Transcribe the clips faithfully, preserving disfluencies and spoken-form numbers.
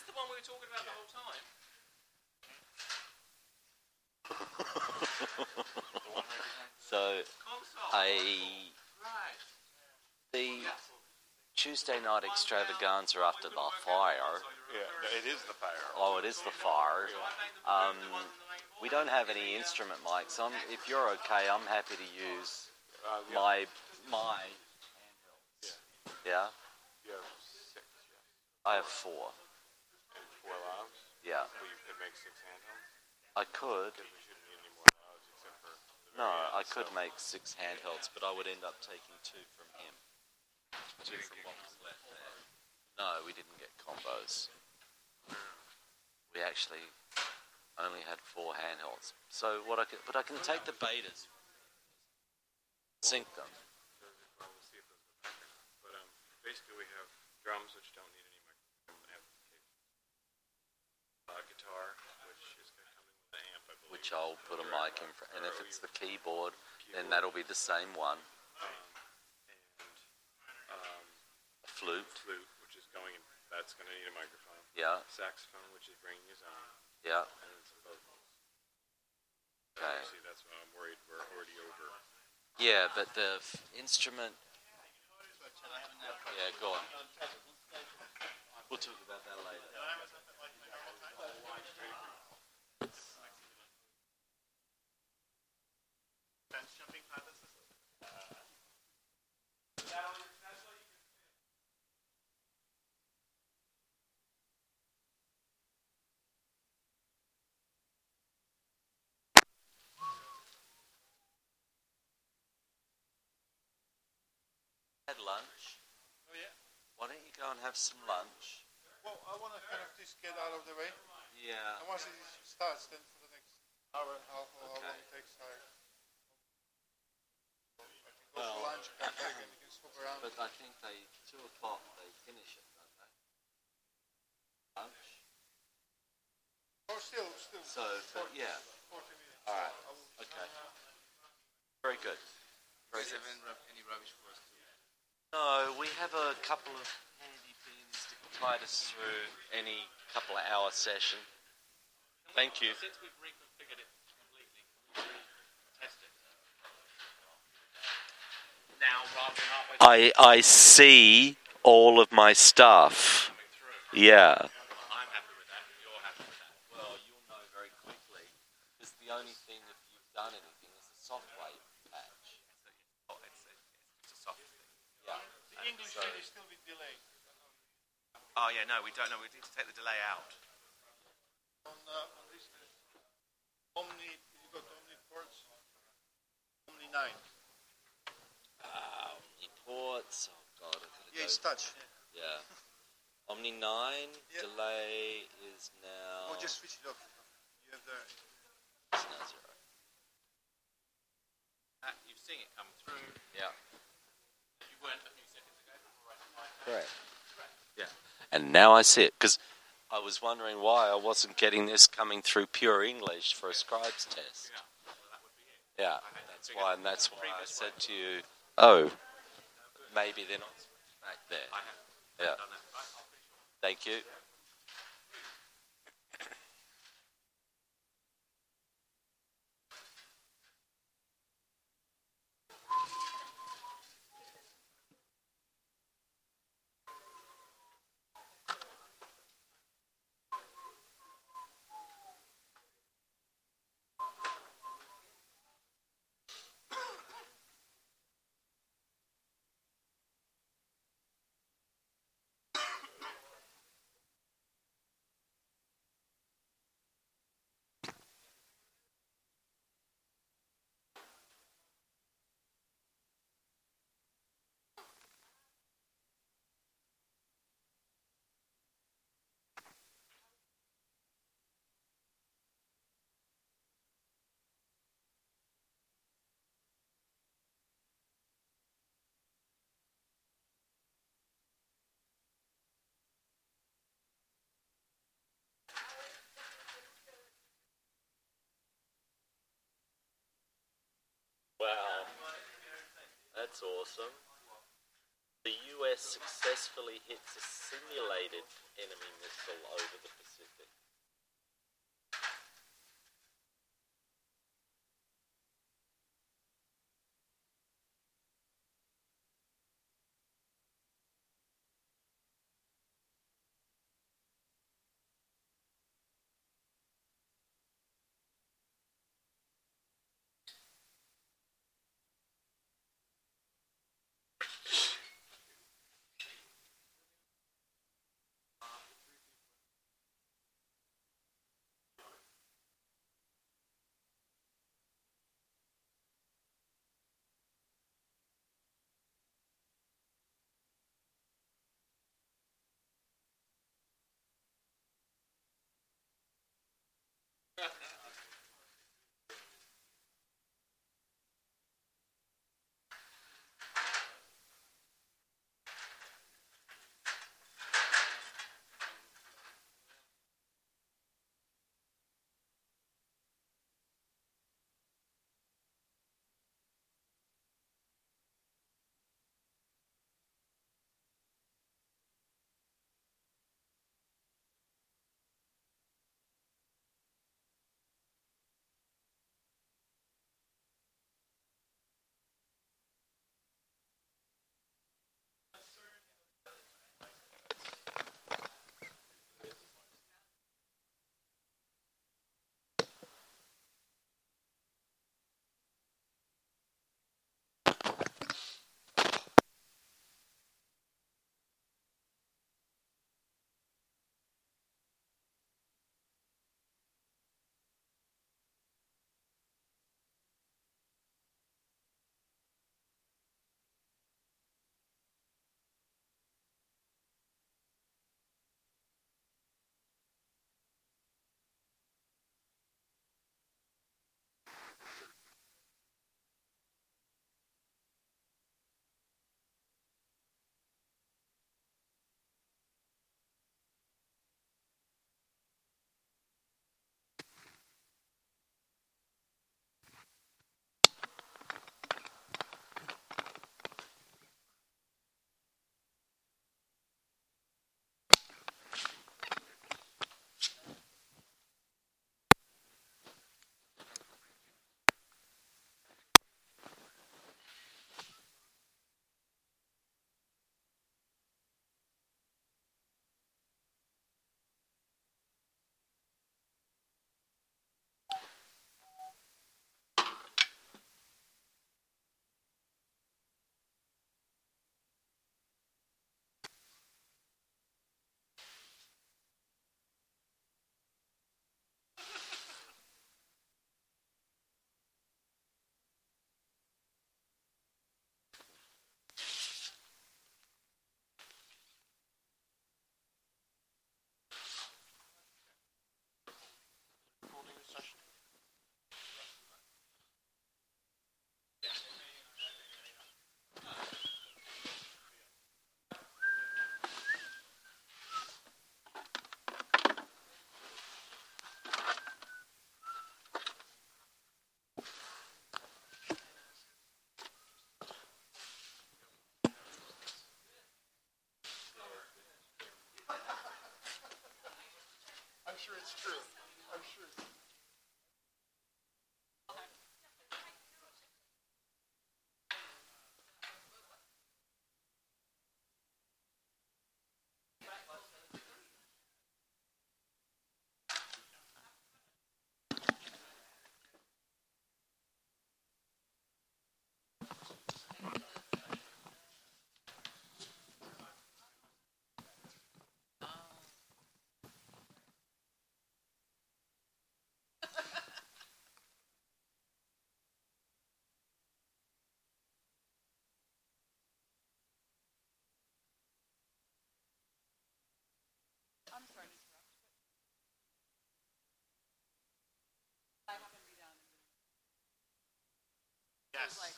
the one we were talking about the whole time. So, I the Tuesday night extravaganza after the fire. Yeah, it is the fire. Oh, it is the fire. Um, we don't have any instrument mics. I'm, if you're okay, I'm happy to use Uh, yeah. my my handhelds. Yeah. You have six, yes. I have four. And four louds? Yeah. Well, you could make six handhelds? I could. Because we shouldn't need any more louds except for... the No, very I end, could so- make six handhelds, but I would end up taking two from him. Two didn't from get what was left there. No, we didn't get combos. We actually only had four handhelds. So what I could, but I can take the betas, sync them. Well, we'll see if those go back or not. But um, basically we have drums, which don't need any microphone amplification. Uh, guitar, which is going to come in with the amp, I believe. Which I'll put a mic in front, and if it's the keyboard, then Keyboard. that'll be the same one. Um, and um, A flute, flute, which is going in, that's going to need a microphone. yeah, Saxophone, which is bringing his own, yeah, and then some vocals. okay. See, that's why I'm worried we're already over. Yeah, but the f- instrument, yeah, go on. We'll talk about that later. Had lunch. Oh yeah. Why don't you go and have some lunch? Well, I want to kind of just get out of the way. Yeah. And once it starts, then for the next hour and a half or how Okay. long it takes, I, I can go Well, for lunch, come back, and we can swap around. But I think they two o'clock they finish it, don't they? Lunch. Or still, still. So, but yeah. forty minutes. All right. I will- Okay. Very good. Very good. Any rubbish for us to... No, we have a couple of handy pins to guide us through any couple of hour session. Thank you. Since we've reconfigured it completely, can we test it? Now, rather than halfway I I see all of my stuff. through. Yeah. I'm happy with that. You're happy with that. Well, you'll know very quickly. Because the only thing, if you've done anything, is the soft wave patch. Oh, it's, it's, it's a soft thing. Yeah. The English So- bit is still with delay. Oh, yeah, no, we don't know. We need to take the delay out. On, uh, on this, uh, Omni, you got Omni ports, Omni nine. Ah, Omni ports. Oh God, I gotta Yeah, go. it's touch. Yeah. Omni nine Yeah. delay is now. Oh, just switch it off. You have the. It's now zero. Uh, you've seen it come through. Yeah. You weren't a few seconds ago. Correct. Yeah. And now I see it because I was wondering why I wasn't getting this coming through pure English for a scribes test. Yeah, well, that would be it. Yeah, I had to that's figure why, out and that's the why I previous said one. to you, oh, maybe they're not back there. I have Yeah. done that. Right, I'll finish off. Thank you. Wow, that's awesome. The U U S successfully hits a simulated enemy missile over the Pacific? I'm sure it's true. I'm sure. I'm sorry to interrupt, but I haven't read down. Yes. Like,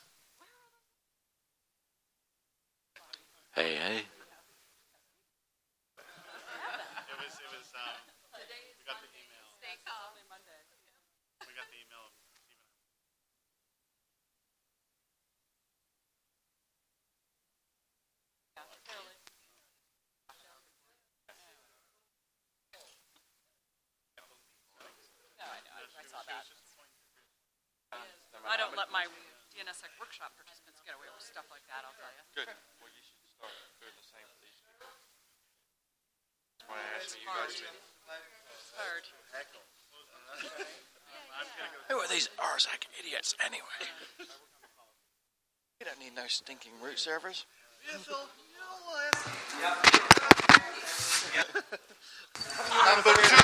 Hey, hey. It was, it was, um, today is we got the Monday. email. Stay calm. Monday. We got the email of Stephen. Yeah. So I don't let my D N S S E C workshop participants get away with stuff like that, I'll tell you. Good. Well, you should start doing the same for these people. That's why I asked It's you hard. guys to. It's hard. Who are these R S A C idiots anyway? You don't need no stinking root servers. Yes, well, you know what? Number two.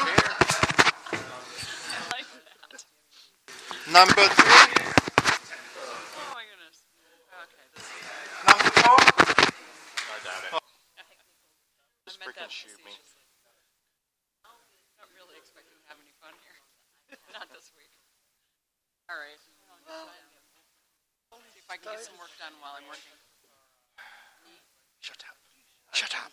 I like that. Number three. Oh my goodness. Okay, this is. Number four. I doubt it. I Just meant freaking that shoot me. facetiously. Not really expecting to have any fun here. Not this week. All right. See if I can get some work done while I'm working. Shut up. Shut up.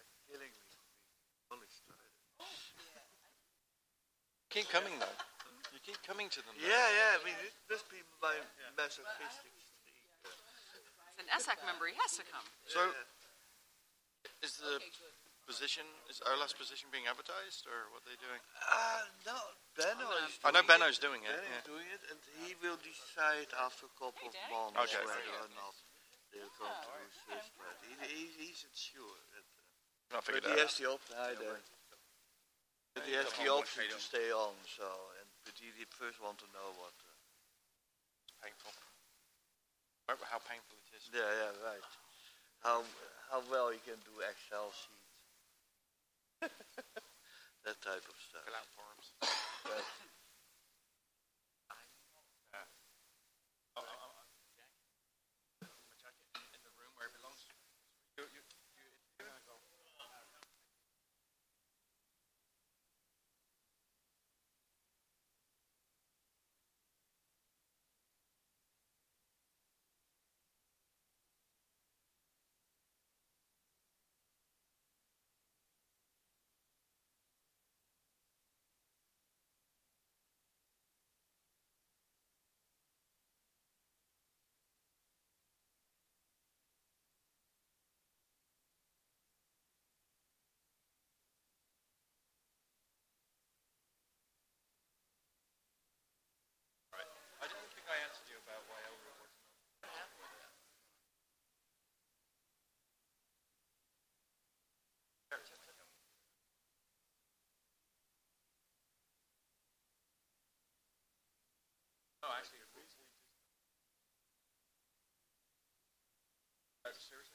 Keep coming though. You keep coming to them. Though. Yeah, yeah. I mean, it must be my masochistic streak. As an S A C member, he has to come. So, is the position, is Ola's position being advertised, or what are they doing? Uh, no, Benno is I know doing Benno's doing it. Benno Yeah. is doing it, and he will decide after a couple Hey, of Danny. months Okay. whether or not they're going to resist. But he, he, he's not sure. That, Not but figured he that has out. the option. Hi there. But he has the option to stay on. So, and but he did first want to know what. Uh, Painful. Remember how painful it is. yeah, yeah, right. How how well he can do Excel sheets. That type of stuff. Fill out forms. But, In the room where it belongs. You, you, you, I didn't think I answered you about why Ola was No, actually, seriously?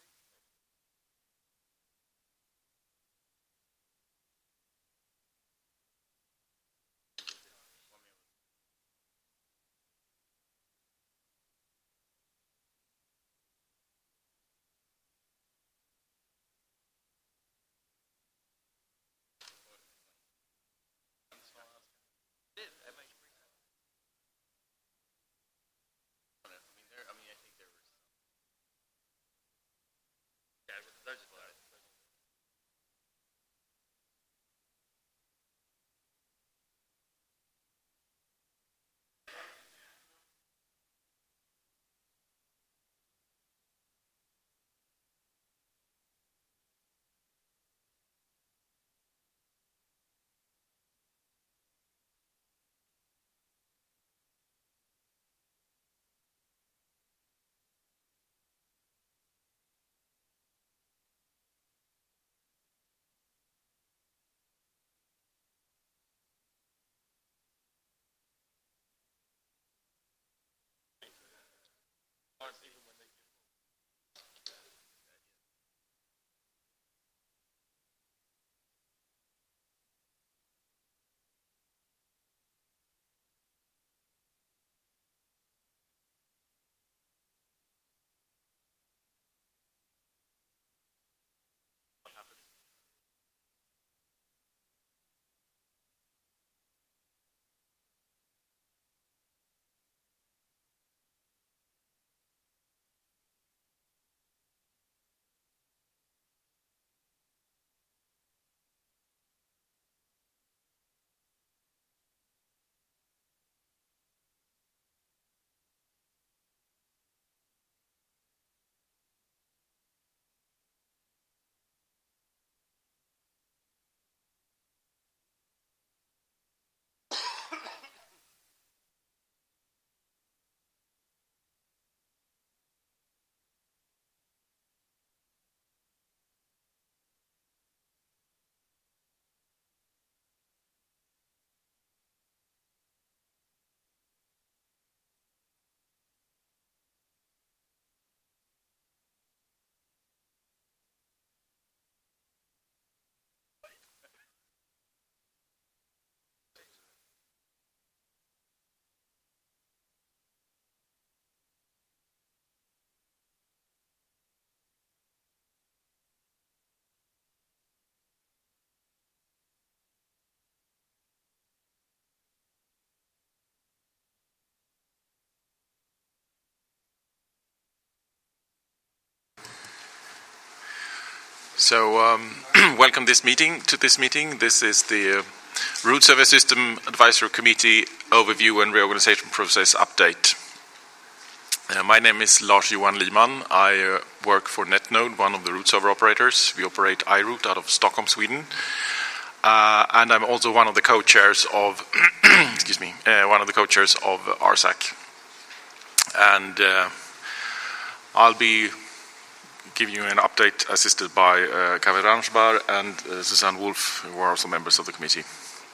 So, um, welcome this meeting to this meeting. This is the uh, Root Server System Advisory Committee Overview and Reorganization Process Update. Uh, my name is Lars-Johan Liman. I uh, work for NetNode, one of the root server operators. We operate iRoot out of Stockholm, Sweden. Uh, and I'm also one of the co-chairs of, excuse me, uh, one of the co-chairs of R S A C. And uh, I'll be giving you an update assisted by uh, Kaveh Ranjbar and uh, Susanne Wolf, who are also members of the committee.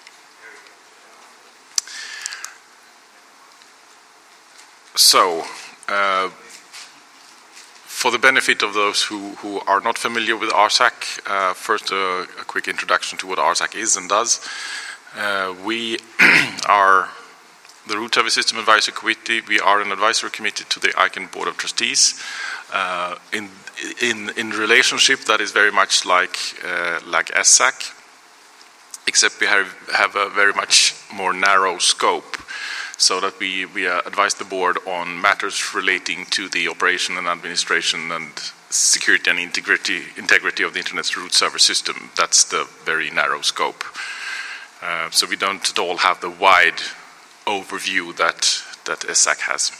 So, uh, for the benefit of those who, who are not familiar with R S A C, uh, first uh, a quick introduction to what R S A C is and does. Uh, we are the Root Server System Advisory Committee. We are an advisory committee to the I C A N Board of Trustees. Uh, in, in, in relationship, that is very much like, uh, like S A C, except we have, have a very much more narrow scope, so that we, we uh, advise the board on matters relating to the operation and administration and security and integrity, integrity of the Internet's root server system. That's the very narrow scope. Uh, so we don't at all have the wide overview that, that S A C has.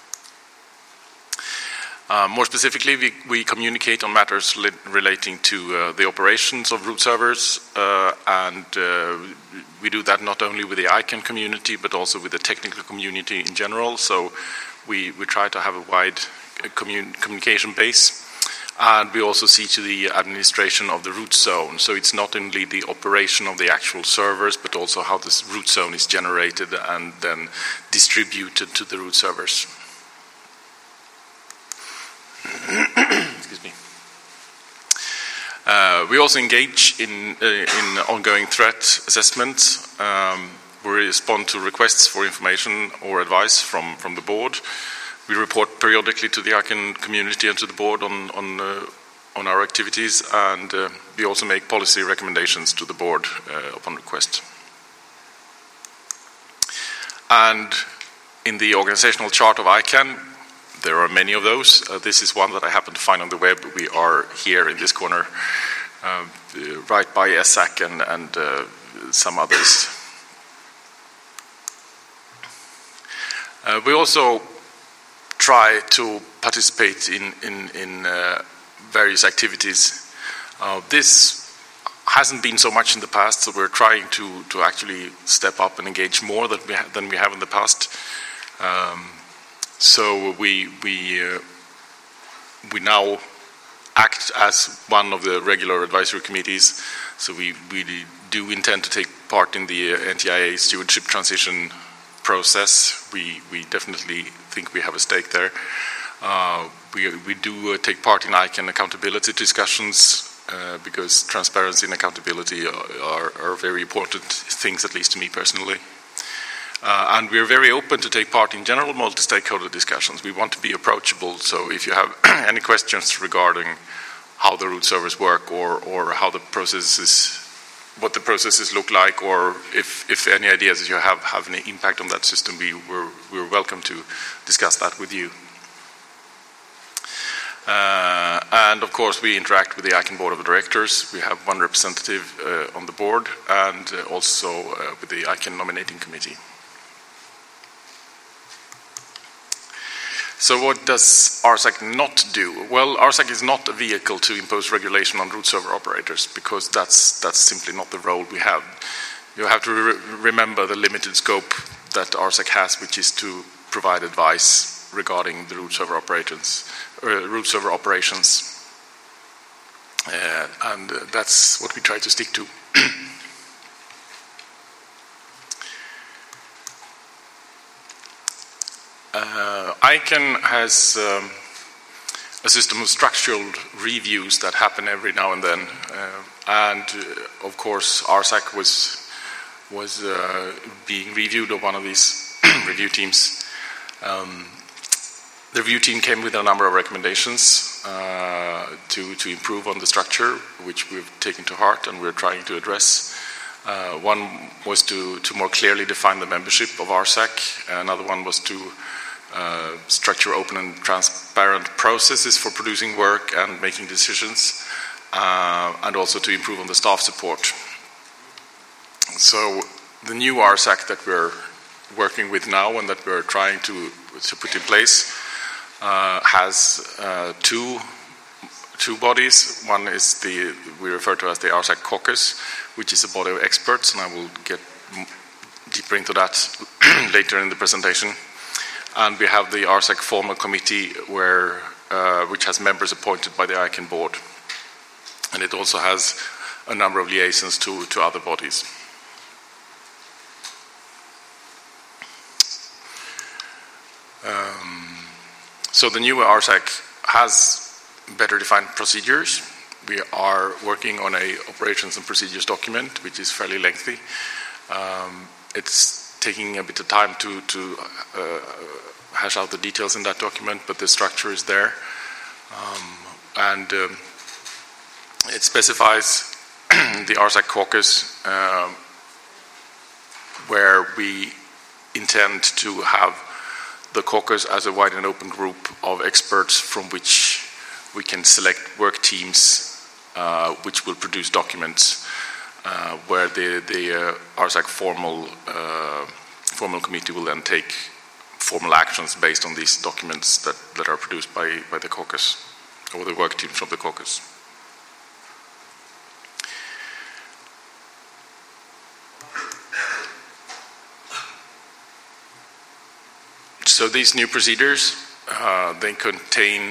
Uh, more specifically, we, we communicate on matters li- relating to uh, the operations of root servers, uh, and uh, we do that not only with the I C A N community, but also with the technical community in general. So we, we try to have a wide commun- communication base, and we also see to the administration of the root zone. So it's not only the operation of the actual servers, but also how this root zone is generated and then distributed to the root servers. Excuse me. Uh, we also engage in, uh, in ongoing threat assessment. Um, we respond to requests for information or advice from, from the board. We report periodically to the I C A N community and to the board on, on, uh, on our activities, and uh, we also make policy recommendations to the board uh, upon request. And in the organizational chart of I C A N, there are many of those. Uh, this is one that I happened to find on the web. We are here in this corner, uh, right by S A C and, and uh, some others. Uh, we also try to participate in, in, in uh, various activities. Uh, this hasn't been so much in the past, so we're trying to, to actually step up and engage more than we, ha- than we have in the past. Um, So we we uh, we now act as one of the regular advisory committees. So we really do intend to take part in the uh, N T I A stewardship transition process. We we definitely think we have a stake there. Uh, we we do uh, take part in I C A N accountability discussions uh, because transparency and accountability are, are, are very important things, at least to me personally. Uh, and we're very open to take part in general multi-stakeholder discussions. We want to be approachable, so if you have any questions regarding how the root servers work or, or how the processes, what the processes look like, or if, if any ideas that you have have any impact on that system, we, we're, we're welcome to discuss that with you. Uh, and of course, we interact with the I C A N Board of Directors. We have one representative uh, on the board, and uh, also uh, with the I C A N Nominating Committee. So what does R S A C not do? Well, R S A C is not a vehicle to impose regulation on root server operators, because that's that's simply not the role we have. You have to re- remember the limited scope that R S A C has, which is to provide advice regarding the root server operations, uh, root server operations, uh, and uh, that's what we try to stick to. Uh, I C A N has um, a system of structural reviews that happen every now and then, uh, and uh, of course R S A C was was uh, being reviewed on one of these review teams. Um, the review team came with a number of recommendations uh, to to improve on the structure, which we've taken to heart and we're trying to address. Uh, one was to, to more clearly define the membership of R S A C. Another one was to uh, structure open and transparent processes for producing work and making decisions. uh, and also to improve on the staff support. So the new R S A C that we're working with now and that we're trying to, to put in place uh, has uh, two two bodies. One is the, we refer to as the R S A C caucus, which is a body of experts, and I will get deeper into that later in the presentation. And we have the R S A C formal committee, where uh, which has members appointed by the I C A N board, and it also has a number of liaisons to, to other bodies. Um, so the new R S A C has better defined procedures. We are working on a operations and procedures document, which is fairly lengthy. Um, it's taking a bit of time to, to uh, hash out the details in that document, but the structure is there. Um, and um, it specifies the R S A C caucus, uh, where we intend to have the caucus as a wide and open group of experts from which we can select work teams uh, which will produce documents uh, where the, the uh, R S A C formal, uh, formal committee will then take formal actions based on these documents that, that are produced by, by the caucus, or the work teams from the caucus. So these new procedures, uh, they contain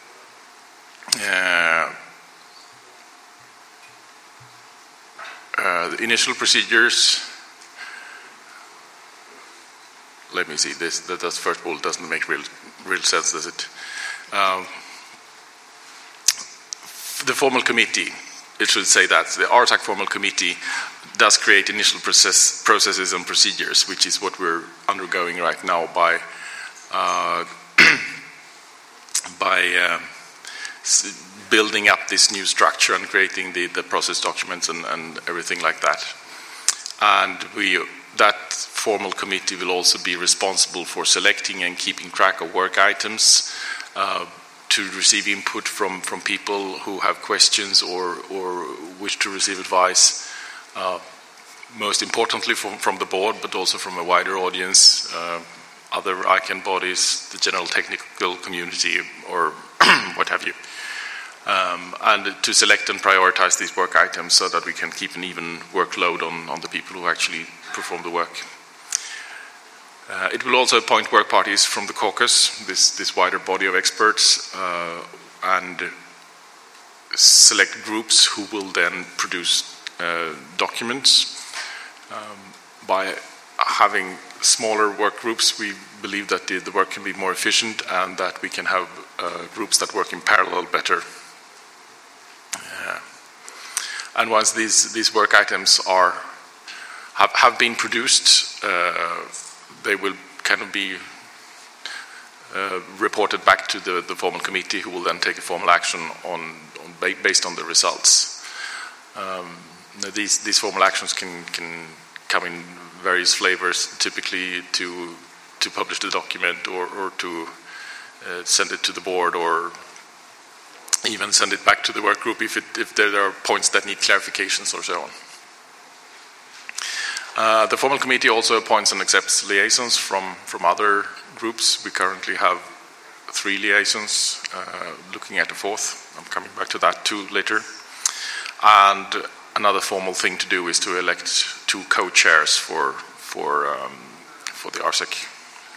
uh, uh, the initial procedures. Let me see, this, that, that first bullet doesn't make real, real sense, does it? Um, the formal committee, it should say that. The R S A C formal committee does create initial process, processes and procedures, which is what we're undergoing right now by Uh, by uh, building up this new structure and creating the, the process documents and, and everything like that. And we, that formal committee will also be responsible for selecting and keeping track of work items, uh, to receive input from, from people who have questions or, or wish to receive advice, uh, most importantly from, from the board, but also from a wider audience, uh, other I C A N bodies, the general technical community, or what have you. Um, and to select and prioritize these work items so that we can keep an even workload on, on the people who actually perform the work. Uh, it will also appoint work parties from the caucus, this, this wider body of experts, uh, and select groups who will then produce uh, documents. Um, by having smaller work groups, we believe that the, the work can be more efficient and that we can have uh, groups that work in parallel better. Uh, and once these, these work items are have, have been produced, uh, they will kind of be uh, reported back to the, the formal committee, who will then take a formal action on, on based on the results. Um, these, these formal actions can, can come in various flavors, typically to to publish the document, or, or to uh, send it to the board, or even send it back to the work group if, it, if there are points that need clarifications or so on. Uh, the formal committee also appoints and accepts liaisons from, from other groups. We currently have three liaisons, uh, looking at a fourth. I'm coming back to that too later. And another formal thing to do is to elect two co-chairs for for um, for the R S A C.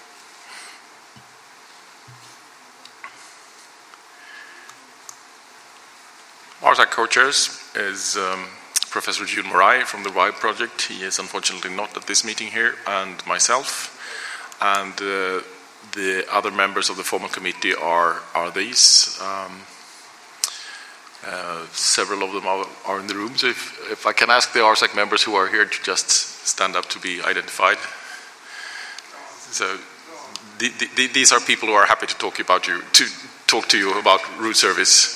R S A C co-chairs is um, Professor June Morai from the RIBE project. He is unfortunately not at this meeting here, and myself. And uh, the other members of the formal committee are are these. Um, Uh, several of them are, are in the room, so if, if I can ask the R S A C members who are here to just stand up to be identified. So the, the, these are people who are happy to talk about you, to talk to you about root service.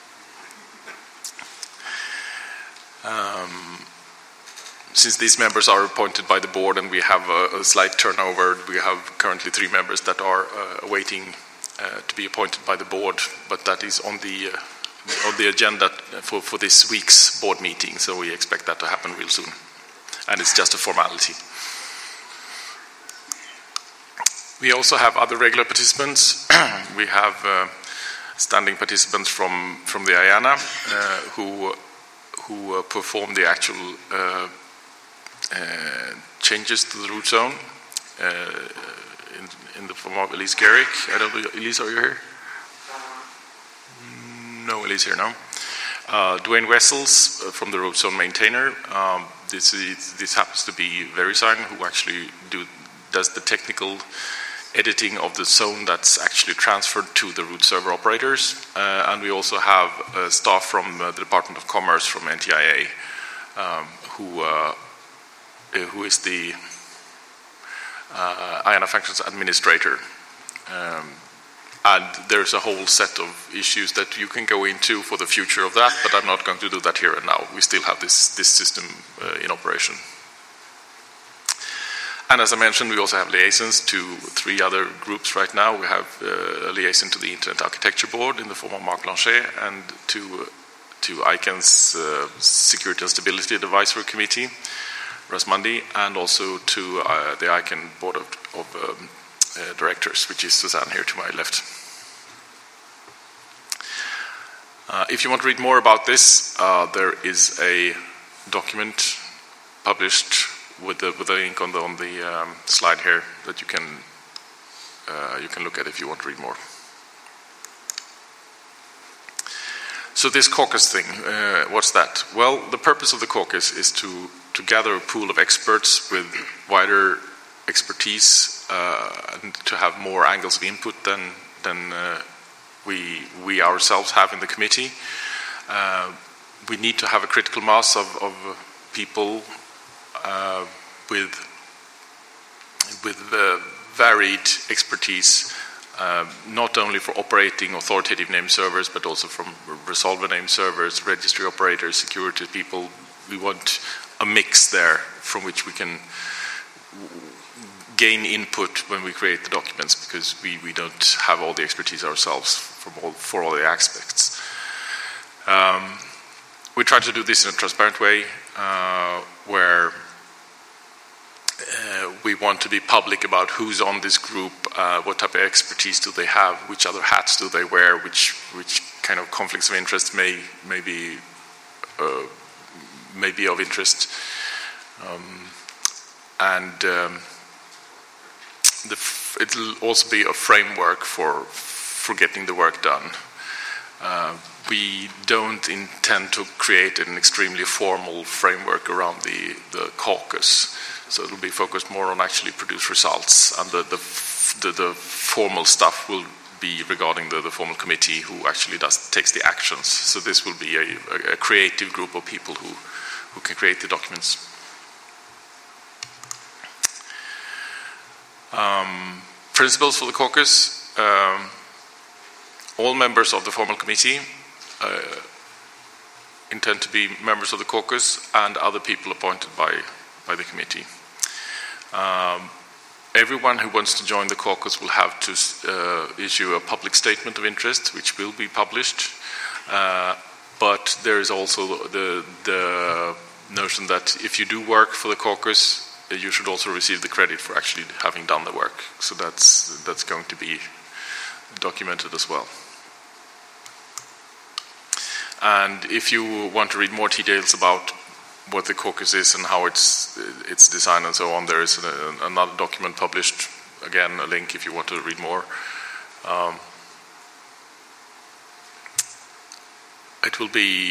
Um, since these members are appointed by the board and we have a, a slight turnover, we have currently three members that are uh, awaiting uh, to be appointed by the board, but that is on the uh, on the agenda for, for this week's board meeting, so we expect that to happen real soon. And it's just a formality. We also have other regular participants. We have uh, standing participants from, from the I A N A uh, who, who uh, perform the actual uh, uh, changes to the root zone uh, in, in the form of Elise Garrick. I don't know, Elise, are you here? No, Elise here now. Uh, Dwayne Wessels uh, from the root zone maintainer. Um, this, is, this happens to be VeriSign, who actually do, does the technical editing of the zone that's actually transferred to the root server operators. Uh, and we also have uh, staff from uh, the Department of Commerce from N T I A, um, who, uh, who is the uh, I A N A Functions Administrator. Um, and there's a whole set of issues that you can go into for the future of that, but I'm not going to do that here and now. We still have this, this system uh, in operation. And as I mentioned, we also have liaisons to three other groups right now. We have uh, a liaison to the Internet Architecture Board in the form of Marc Blanchet, and to, uh, to I C A N's uh, Security and Stability Advisory Committee, Russ Mundy, and also to uh, the I C A N Board of, of um, uh, Directors, which is Suzanne here to my left. Uh, if you want to read more about this, uh, there is a document published with the, with the link on the, on the um, slide here that you can, uh, you can look at if you want to read more. So this caucus thing, uh, what's that? Well, the purpose of the caucus is to, to gather a pool of experts with wider expertise uh, and to have more angles of input than, than uh, we, we ourselves have in the committee. Uh, we need to have a critical mass of, of people uh, with, with uh, varied expertise, uh, not only for operating authoritative name servers, but also from resolver name servers, registry operators, security people. We want a mix there from which we can gain input when we create the documents, because we, we don't have all the expertise ourselves from all, for all the aspects. Um, we try to do this in a transparent way, uh, where uh, we want to be public about who's on this group, uh, what type of expertise do they have, which other hats do they wear, which which kind of conflicts of interest may, may, be, uh, may be of interest. Um, and um, The f it'll also be a framework for for getting the work done. Uh, we don't intend to create an extremely formal framework around the, the caucus, so it'll be focused more on actually produce results, and the, the, the, the formal stuff will be regarding the, the formal committee who actually does takes the actions. So this will be a, a, a creative group of people who, who can create the documents. Um, principles for the caucus. Um, all members of the formal committee uh, intend to be members of the caucus, and other people appointed by, by the committee. Um, everyone who wants to join the caucus will have to uh, issue a public statement of interest, which will be published. Uh, but there is also the, the notion that if you do work for the caucus, you should also receive the credit for actually having done the work. So that's, that's going to be documented as well. And if you want to read more details about what the caucus is and how it's, it's designed and so on, there is a, another document published, again, a link if you want to read more. Um, it will be,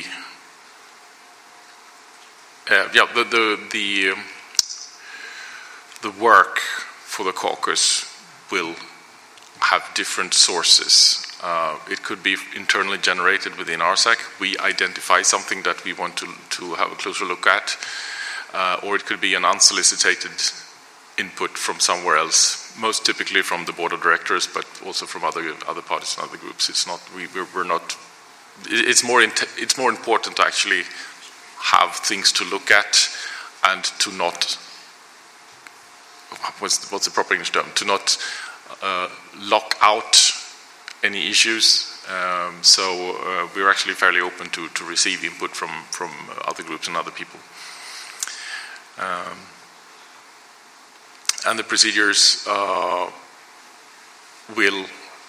uh, yeah, the, the, the um, The work for the caucus will have different sources. Uh, it could be internally generated within R S A C. We identify something that we want to, to have a closer look at, uh, or it could be an unsolicited input from somewhere else, most typically from the board of directors, but also from other other parties and other groups. It's not we we're, we're not. It's more it's more important to actually have things to look at and to not. What's the, what's the proper English term? To not uh, lock out any issues Um, so uh, we're actually fairly open to, to receive input from, from other groups and other people. Um, and the procedures uh, will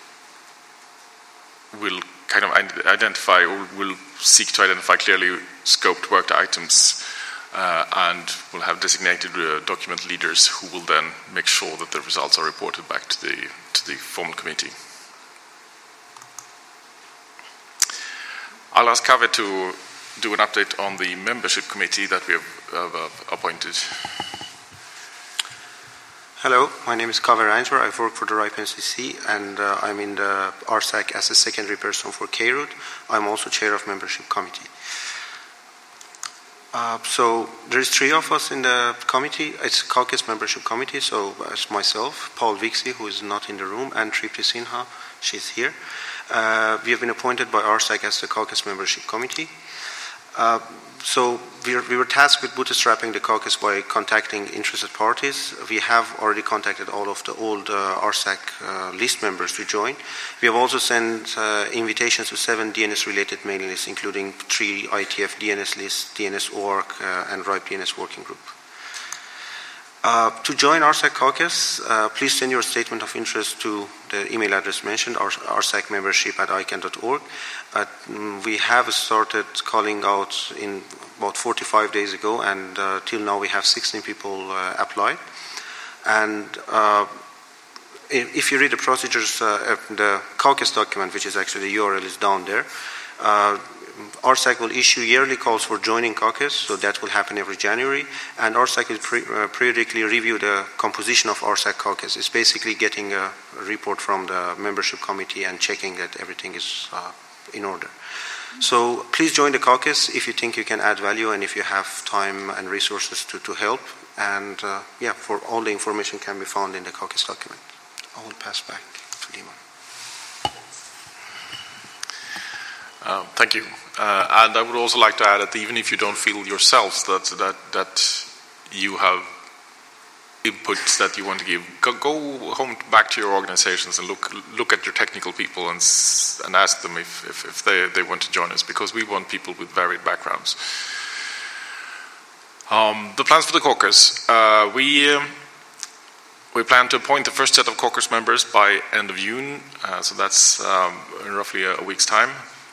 will kind of identify or will seek to identify clearly scoped worked items uh, and will have designated uh, document leaders who will then make sure that the results are reported back to the to the formal committee. I'll ask Kaveh to do an update on the membership committee that we have uh, appointed. Hello, my name is Kaveh Reinsberg. I work for the RIPE N C C and uh, I'm in the R S A C as a secondary person for K-Root. I'm also chair of membership committee. Uh, so there's three of us in the committee. It's caucus membership committee, so it's myself, Paul Vixie, who is not in the room, and Tripti Sinha, she's here. Uh, we have been appointed by R S A C as the caucus membership committee. Uh, so we, are, we were tasked with bootstrapping the caucus by contacting interested parties. We have already contacted all of the old uh, R S A C uh, list members to join. We have also sent uh, invitations to seven D N S-related mailing lists, including three I T F D N S lists, D N S org, uh, and RIPE D N S working group. Uh, to join R S A C caucus, uh, please send your statement of interest to the email address mentioned, R S A C membership at I C A N dot org. Uh, we have started calling out in about forty-five days ago, and uh, till now we have sixteen people uh, applied. And uh, if you read the procedures, uh, the caucus document, which is actually the U R L is down there, uh, R S A C will issue yearly calls for joining caucus, so that will happen every January, and R S A C will pre- uh, periodically review the composition of R S A C caucus. It's basically getting a, a report from the membership committee and checking that everything is uh, in order. So please join the caucus if you think you can add value and if you have time and resources to, to help. And uh, yeah, for all the information can be found in the caucus document. I will pass back to Dima. Uh, thank you. Uh, and I would also like to add that even if you don't feel yourselves that that that you have inputs that you want to give, go, go home back to your organizations and look look at your technical people and and ask them if if, if they, they want to join us, because we want people with varied backgrounds. Um, the plans for the caucus. Uh, we uh, we plan to appoint the first set of caucus members by end of June, uh, so that's um, in roughly a, a week's time.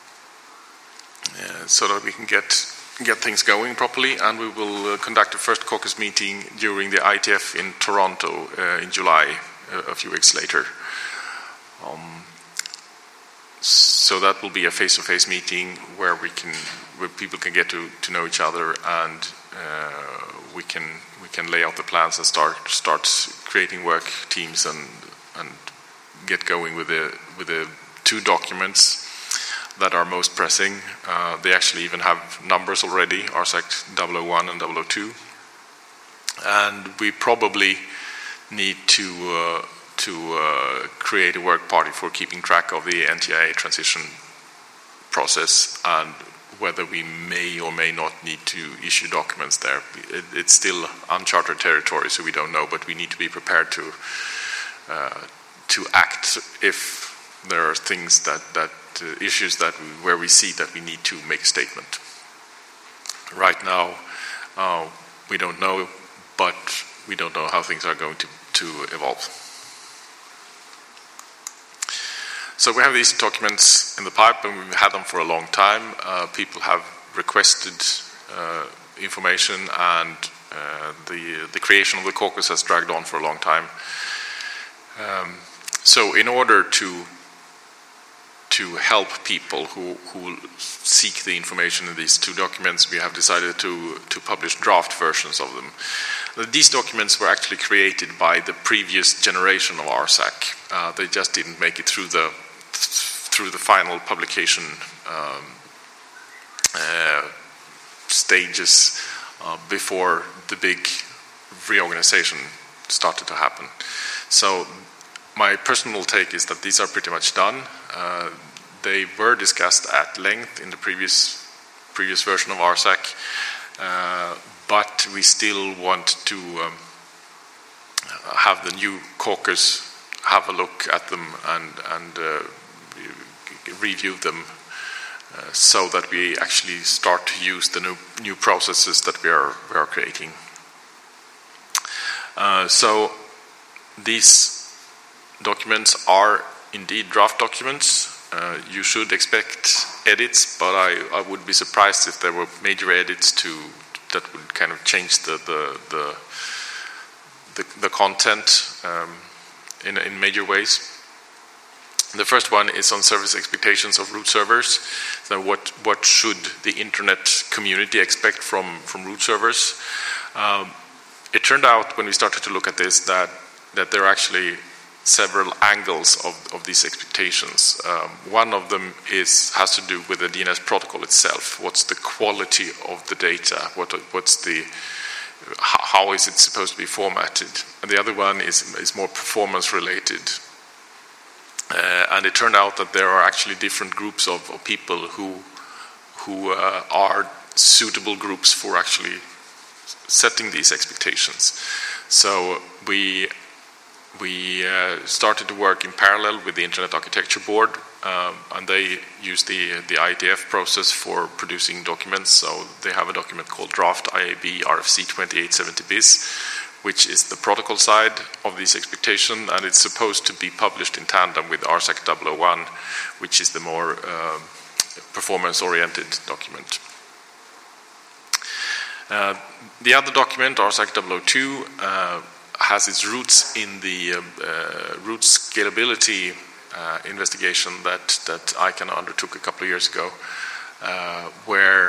Uh, so that we can get get things going properly, and we will uh, conduct the first caucus meeting during the I T F in Toronto uh, in July, uh, a few weeks later. Um, so that will be a face-to-face meeting where we can, where people can get to, to know each other, and uh, we can we can lay out the plans and start start creating work teams and and get going with the with the two documents that are most pressing. Uh, they actually even have numbers already, R S A C double oh one and double oh two. And we probably need to uh, to uh, create a work party for keeping track of the N T I A transition process and whether we may or may not need to issue documents there. It, it's still uncharted territory, so we don't know, but we need to be prepared to uh, to act if there are things that, that uh, issues that we, where we see that we need to make a statement. Right now, uh, we don't know, but we don't know how things are going to, to evolve. So we have these documents in the pipe, and we've had them for a long time. Uh, people have requested uh, information, and uh, the the creation of the caucus has dragged on for a long time. Um, so in order to to help people who, who seek the information in these two documents, we have decided to, to publish draft versions of them. These documents were actually created by the previous generation of R S A C. Uh, they just didn't make it through the through the final publication um, uh, stages uh, before the big reorganization started to happen. So my personal take is that these are pretty much done. Uh, they were discussed at length in the previous previous version of R S A C, uh, but we still want to um, have the new caucus have a look at them and and uh, review them uh, so that we actually start to use the new, new processes that we are, we are creating. Uh, so these documents are indeed draft documents. Uh, you should expect edits, but I, I would be surprised if there were major edits to that would kind of change the the the, the, the content um, in in major ways. The first one is on service expectations of root servers. So what what should the internet community expect from from root servers? Um, it turned out when we started to look at this that that there are actually several angles of, of these expectations. Um, one of them is has to do with the D N S protocol itself. What's the quality of the data? What what's the how, how is it supposed to be formatted? And the other one is is more performance related. Uh, and it turned out that there are actually different groups of, of people who who uh, are suitable groups for actually setting these expectations. So we we uh, started to work in parallel with the Internet Architecture Board, um, and they use the the I A T F process for producing documents. So they have a document called Draft I A B R F C twenty-eight seventy bis, which is the protocol side of this expectation, and it's supposed to be published in tandem with R S A C double oh one, which is the more uh, performance-oriented document. Uh, the other document, R S A C double oh two, uh, has its roots in the uh, uh, root scalability uh, investigation that, that ICANN undertook a couple of years ago, uh, where,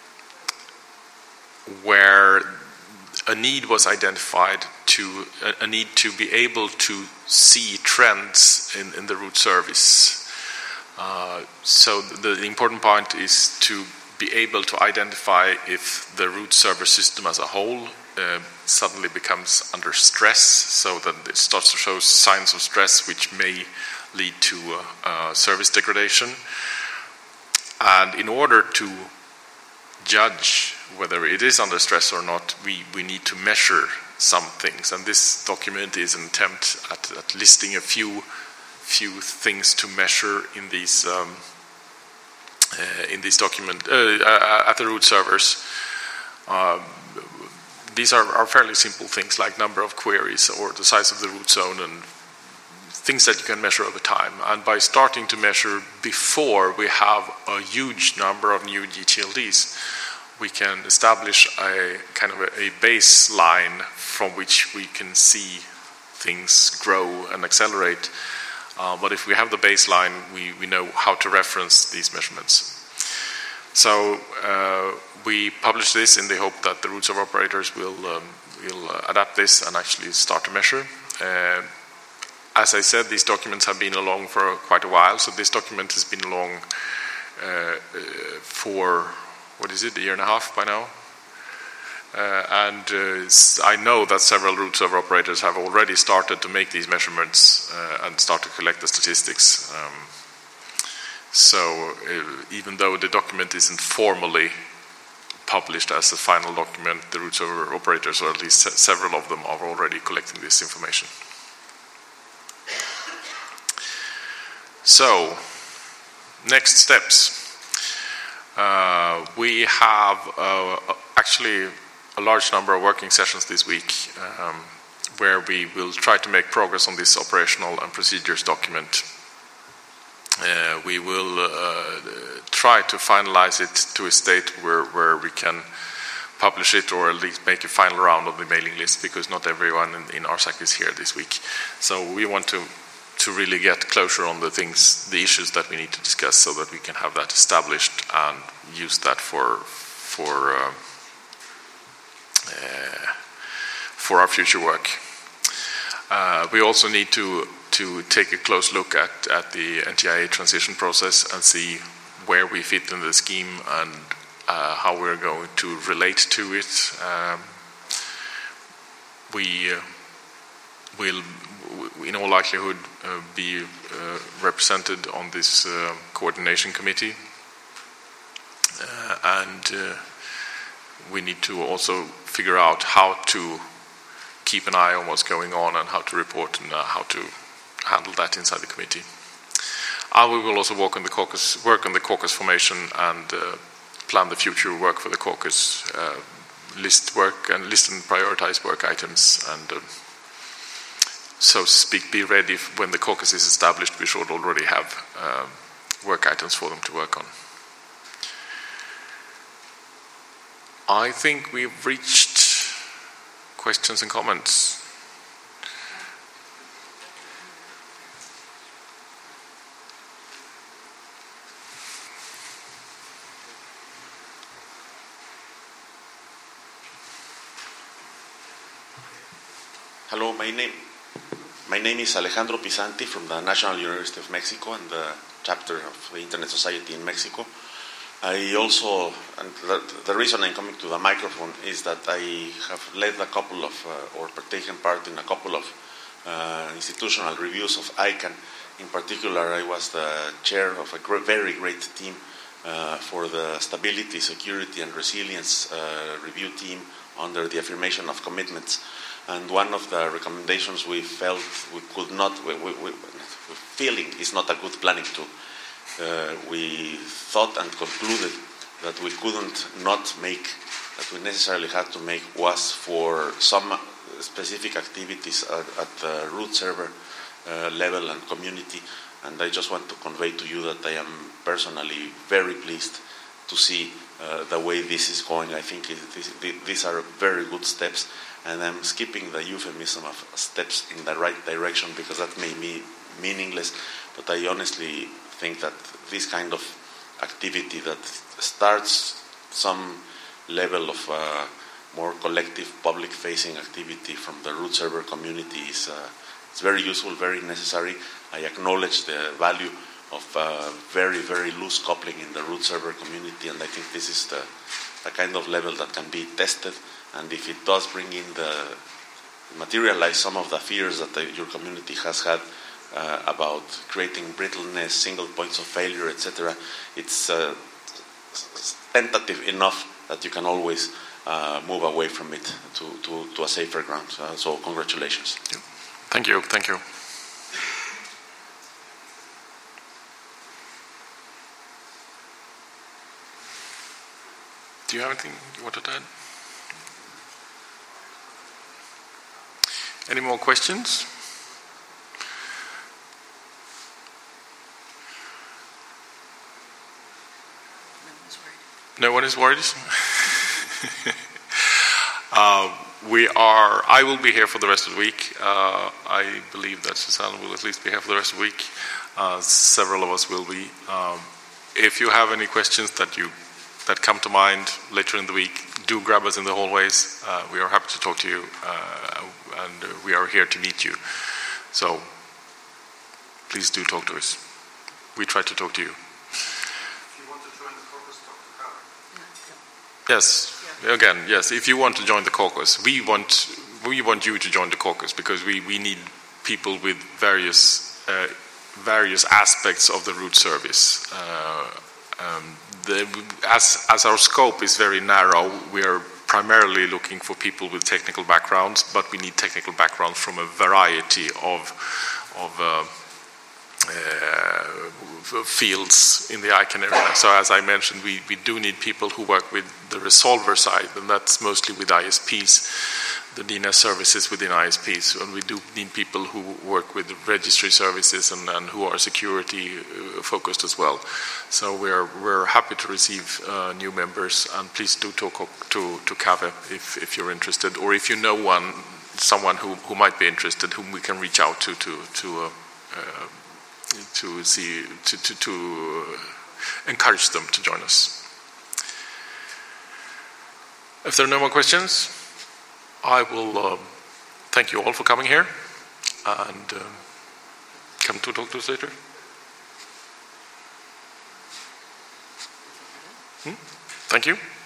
where a need was identified to a, a need to be able to see trends in, in the root service. Uh, so the, the important point is to be able to identify if the root server system as a whole uh, suddenly becomes under stress, so that it starts to show signs of stress which may lead to uh, uh, service degradation. And in order to judge whether it is under stress or not, we, we need to measure some things. And this document is an attempt at, at listing a few few things to measure in these um, uh, in this document uh, at the root servers. Um, these are, are fairly simple things like number of queries or the size of the root zone and things that you can measure over time. And by starting to measure before we have a huge number of new G T L Ds, we can establish a kind of a, a baseline from which we can see things grow and accelerate. Uh, but if we have the baseline, we, we know how to reference these measurements. So uh, we publish this in the hope that the root server operators will, um, will uh, adapt this and actually start to measure. Uh, as I said, these documents have been along for quite a while. So this document has been along uh, uh, for, what is it, a year and a half by now? Uh, and uh, I know that several root server operators have already started to make these measurements uh, and start to collect the statistics. Um, so uh, even though the document isn't formally published as a final document, the root server operators, or at least se- several of them, are already collecting this information. So, next steps. Uh, we have uh, actually a large number of working sessions this week um, where we will try to make progress on this operational and procedures document. Uh, we will uh, try to finalize it to a state where, where we can publish it, or at least make a final round of the mailing list, because not everyone in, in R S A C is here this week. So we want to to really get closure on the things, the issues that we need to discuss, so that we can have that established and use that for for uh, uh, for our future work. Uh, we also need to to take a close look at, at the N T I A transition process and see where we fit in the scheme and uh, how we're going to relate to it. Um, we uh, will, in all likelihood, uh, be uh, represented on this uh, coordination committee, uh, and uh, we need to also figure out how to keep an eye on what's going on and how to report and uh, how to handle that inside the committee. And we will also work on the caucus, work on the caucus formation and uh, plan the future work for the caucus, uh, list work and list and prioritize work items, and uh, so to speak, be ready when the caucus is established. We should already have uh, work items for them to work on. I think we've reached questions and comments. Hello, my name my name is Alejandro Pisanti from the National University of Mexico and the chapter of the Internet Society in Mexico. I also, and the, the reason I'm coming to the microphone is that I have led a couple of, uh, or taken part in a couple of uh, institutional reviews of I CANN. In particular, I was the chair of a gr- very great team uh, for the Stability, Security and Resilience uh, review team under the affirmation of commitments. And one of the recommendations we felt we could not, we, we, we, feeling is not a good planning tool. Uh, we thought and concluded that we couldn't not make, that we necessarily had to make, was for some specific activities at, at the root server uh, level and community. And I just want to convey to you that I am personally very pleased to see uh, the way this is going. I think it, this, these are very good steps. And I'm skipping the euphemism of steps in the right direction because that may be meaningless, but I honestly think that this kind of activity that starts some level of uh, more collective public-facing activity from the root server community is uh, it's very useful, very necessary. I acknowledge the value of uh, very, very loose coupling in the root server community, and I think this is the, the kind of level that can be tested. And if it does bring in the, materialize some of the fears that the, your community has had uh, about creating brittleness, single points of failure, et cetera, it's uh, tentative enough that you can always uh, move away from it to, to, to a safer ground. Uh, so congratulations. Thank you. Thank you. Do you have anything you want to add? Any more questions? No one is worried. uh, we are. I will be here for the rest of the week. Uh, I believe that Susanne will at least be here for the rest of the week. Uh, several of us will be. Um, if you have any questions that you that come to mind later in the week, do grab us in the hallways. Uh, we are happy to talk to you, uh, and uh, we are here to meet you. So please do talk to us. We try to talk to you. If you want to join the caucus, talk to Karen. Yes. Yeah. Again, yes. If you want to join the caucus, we want we want you to join the caucus because we, we need people with various uh, various aspects of the root service. Uh, um, The, as, as our scope is very narrow, we are primarily looking for people with technical backgrounds, but we need technical backgrounds from a variety of, of uh, uh, fields in the I CANN area. So as I mentioned, we, we do need people who work with the resolver side, and that's mostly with I S Ps, the D N S services within I S Ps, and we do need people who work with registry services and, and who are security uh, focused as well. So we're we're happy to receive uh, new members, and please do talk to to Kave if if you're interested, or if you know one someone who, who might be interested, whom we can reach out to to to uh, uh, to see to to, to uh, encourage them to join us. If there are no more questions, I will uh, thank you all for coming here, and uh, come to talk to us later. Hmm? Thank you.